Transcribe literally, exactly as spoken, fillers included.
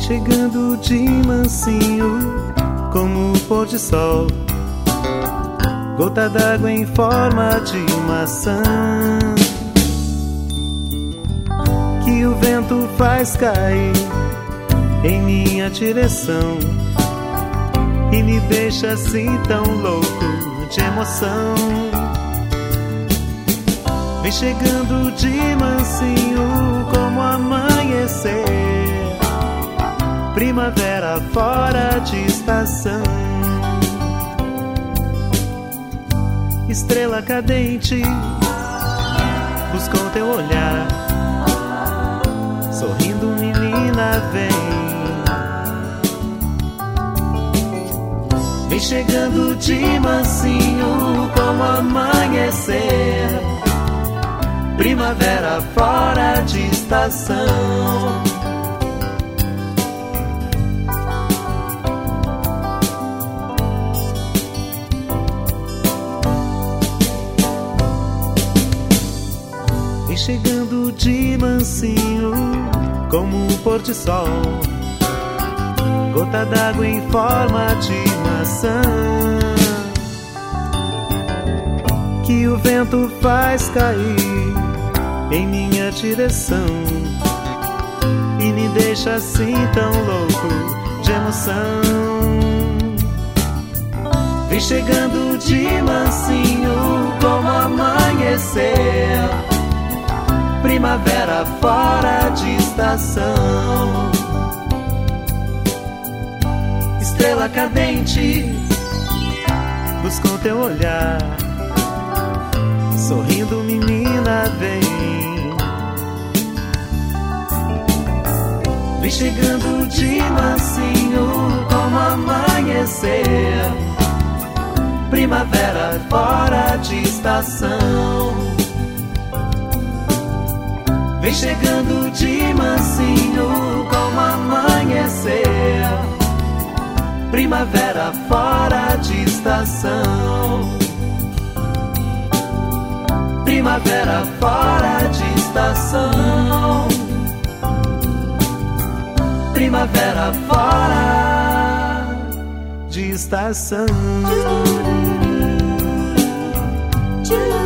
chegando de mansinho, como o pôr de sol, gota d'água em forma de maçã, que o vento faz cair em minha direção e me deixa assim tão louco de emoção. Vem chegando de mansinho como amanhecer, primavera fora de estação. Estrela cadente, buscou teu olhar, sorrindo menina vem. Vem chegando de mansinho como amanhecer, primavera fora de estação. Vem chegando de mansinho como o pôr de sol, gota d'água em forma de maçã, que o vento faz cair em minha direção e me deixa assim tão louco de emoção. Vem chegando de mansinho como amanhecer, primavera fora de estação. Estrela cadente, buscou teu olhar, sorrindo menina vem. Vem chegando de mansinho como amanhecer, primavera fora de estação. Vem chegando de mansinho como amanhecer, primavera fora de estação. Primavera fora de estação. Primavera fora de estação.